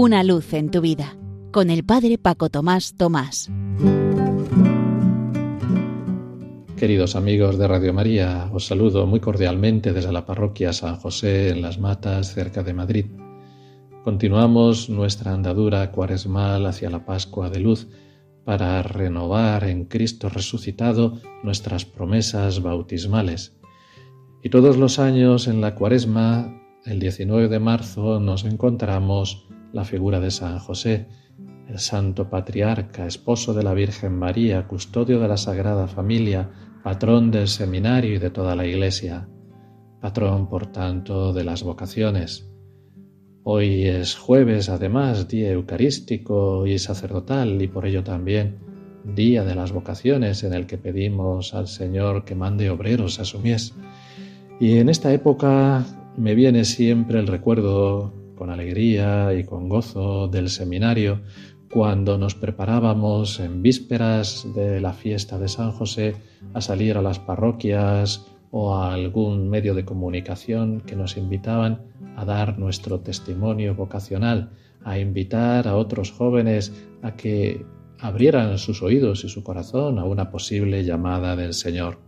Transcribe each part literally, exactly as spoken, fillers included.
Una luz en tu vida, con el Padre Paco Tomás Tomás. Queridos amigos de Radio María, os saludo muy cordialmente desde la parroquia San José en Las Matas, cerca de Madrid. Continuamos nuestra andadura cuaresmal hacia la Pascua de Luz para renovar en Cristo resucitado nuestras promesas bautismales. Y todos los años en la Cuaresma, el diecinueve de marzo, nos encontramos la figura de San José, el santo patriarca, esposo de la Virgen María, custodio de la Sagrada Familia, patrón del seminario y de toda la Iglesia, patrón, por tanto, de las vocaciones. Hoy es jueves, además, día eucarístico y sacerdotal, y por ello también día de las vocaciones, en el que pedimos al Señor que mande obreros a su mies. Y en esta época me viene siempre el recuerdo, con alegría y con gozo, del seminario, cuando nos preparábamos en vísperas de la fiesta de San José a salir a las parroquias o a algún medio de comunicación que nos invitaban a dar nuestro testimonio vocacional, a invitar a otros jóvenes a que abrieran sus oídos y su corazón a una posible llamada del Señor.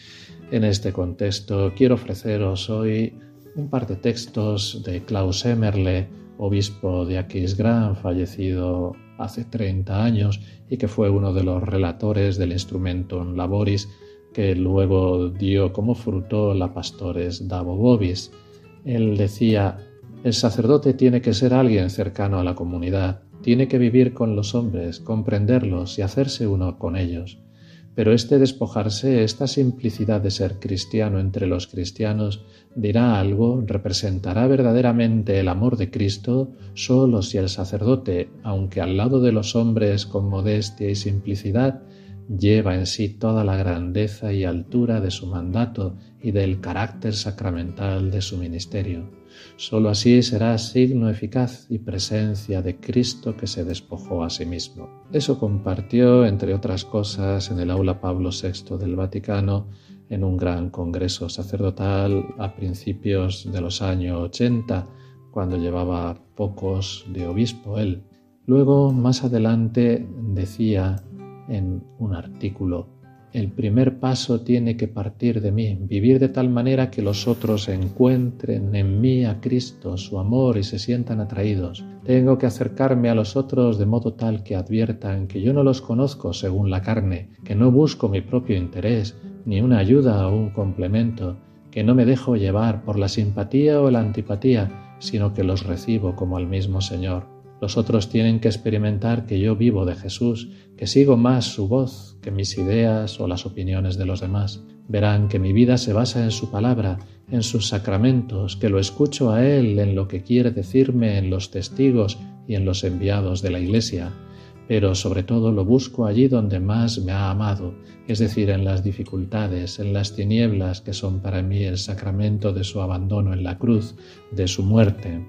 En este contexto quiero ofreceros hoy un par de textos de Klaus Emmerle, obispo de Aquisgrán, fallecido hace treinta años y que fue uno de los relatores del Instrumentum Laboris que luego dio como fruto la Pastores Dabo Vobis. Él decía: el sacerdote tiene que ser alguien cercano a la comunidad, tiene que vivir con los hombres, comprenderlos y hacerse uno con ellos. Pero este despojarse, esta simplicidad de ser cristiano entre los cristianos, dirá algo, representará verdaderamente el amor de Cristo solo si el sacerdote, aunque al lado de los hombres con modestia y simplicidad, lleva en sí toda la grandeza y altura de su mandato y del carácter sacramental de su ministerio. Solo así será signo eficaz y presencia de Cristo que se despojó a sí mismo. Eso compartió, entre otras cosas, en el aula Pablo sexto del Vaticano, en un gran congreso sacerdotal a principios de los años ochenta, cuando llevaba pocos de obispo él. Luego, más adelante, decía en un artículo: el primer paso tiene que partir de mí, vivir de tal manera que los otros encuentren en mí a Cristo, su amor, y se sientan atraídos. Tengo que acercarme a los otros de modo tal que adviertan que yo no los conozco según la carne, que no busco mi propio interés, ni una ayuda o un complemento, que no me dejo llevar por la simpatía o la antipatía, sino que los recibo como al mismo Señor. Los otros tienen que experimentar que yo vivo de Jesús, que sigo más su voz que mis ideas o las opiniones de los demás. Verán que mi vida se basa en su palabra, en sus sacramentos, que lo escucho a Él en lo que quiere decirme en los testigos y en los enviados de la Iglesia. Pero sobre todo lo busco allí donde más me ha amado, es decir, en las dificultades, en las tinieblas que son para mí el sacramento de su abandono en la cruz, de su muerte.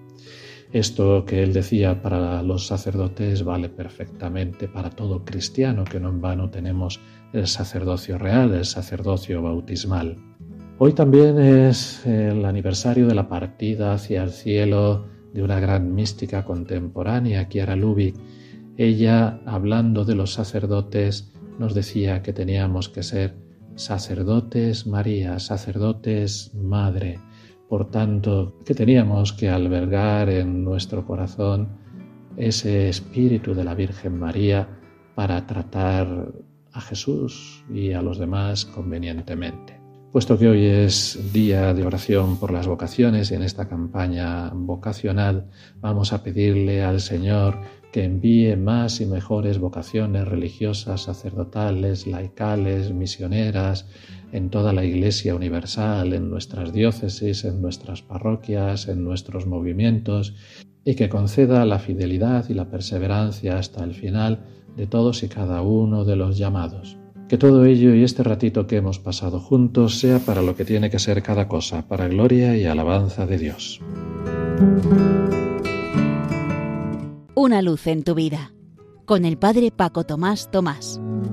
Esto que él decía para los sacerdotes vale perfectamente para todo cristiano, que no en vano tenemos el sacerdocio real, el sacerdocio bautismal. Hoy también es el aniversario de la partida hacia el cielo de una gran mística contemporánea, Chiara Lubich. Ella, hablando de los sacerdotes, nos decía que teníamos que ser sacerdotes María, sacerdotes Madre. Por tanto, que teníamos que albergar en nuestro corazón ese espíritu de la Virgen María para tratar a Jesús y a los demás convenientemente. Puesto que hoy es día de oración por las vocaciones y en esta campaña vocacional vamos a pedirle al Señor que envíe más y mejores vocaciones religiosas, sacerdotales, laicales, misioneras, en toda la Iglesia universal, en nuestras diócesis, en nuestras parroquias, en nuestros movimientos, y que conceda la fidelidad y la perseverancia hasta el final de todos y cada uno de los llamados. Que todo ello y este ratito que hemos pasado juntos sea para lo que tiene que ser cada cosa, para gloria y alabanza de Dios. Una luz en tu vida, con el Padre Paco Tomás Tomás.